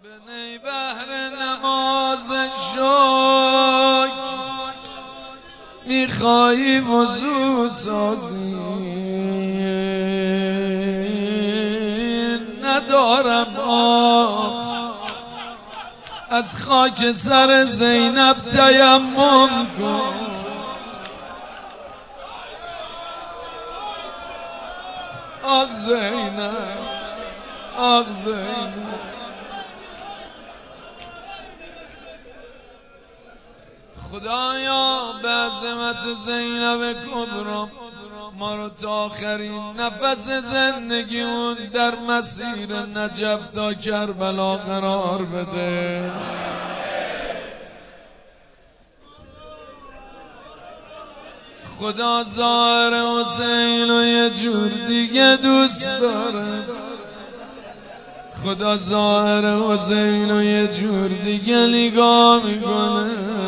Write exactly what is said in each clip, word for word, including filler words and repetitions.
بنی بهر نماز شکر میخوایی وضو سازی، ندارم آب از خاک سر زینب تیمم کن. آق زینب، آق زینب، خدایا به عظمت زینب کبرا ما رو تا آخرین نفس زندگی اون در مسیر نجف تا کربلا قرار بده. خدا ظاهر حسین رو یه جور دیگه دوست داره، خدا ظاهر حسین رو یه جور دیگه نگاه میکنه.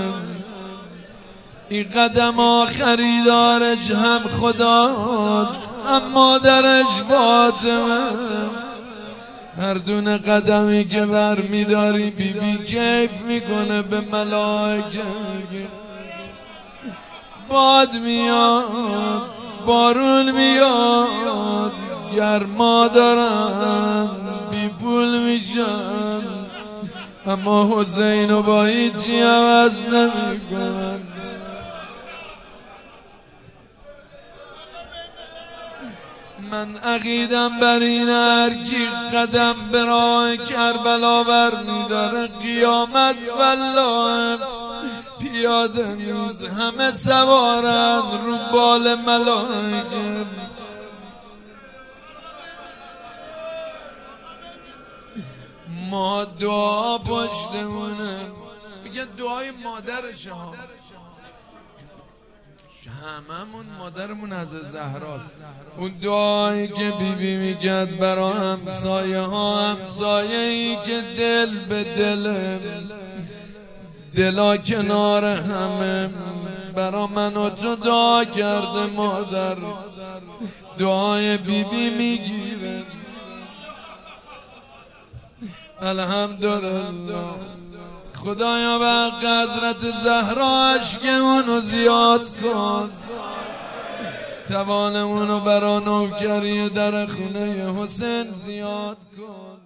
این قدم آخری دارش هم خداست هم مادرش فاطمه. هر دونه قدمی که بر میداری بی بی کیف میکنه به ملائکه. باد میاد، بارون میاد، گرما دارن بی پول میشن، اما حسین رو با هیچی عوض نمیکنن. من عقیدم بر این هر کی قدم به راه کربلا بر میداره قیامت والله پیاده نیست، همه سوارن رو بال ملائکه. ما دعا پشتمونه، میگه دعای مادرشه ها، هممون مادرمون از زهراست. اون دعایی که بی بی میگد برا همسایه ها، همسایه ای که دل به دل، دلا کنار همه، برا من و تو دعا کرده مادر. دعای بی بی میگیره. الحمدلله. خدایا به حق حضرت زهرا عشقمونو زیاد کن، توانمونو برا نوکری در خونه حسین زیاد کن.